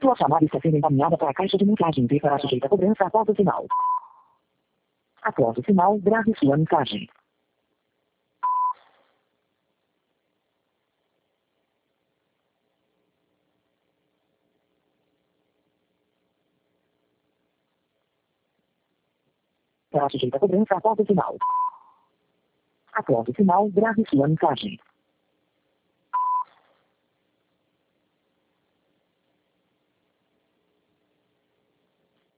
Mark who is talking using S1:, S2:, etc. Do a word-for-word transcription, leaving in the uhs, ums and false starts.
S1: Sua chamada está sendo encaminhada para a caixa de mensagem e será sujeita a cobrança após o sinal. Após o sinal, grave sua mensagem. Será sujeita a cobrança após o sinal. Após o sinal, grave sua mensagem.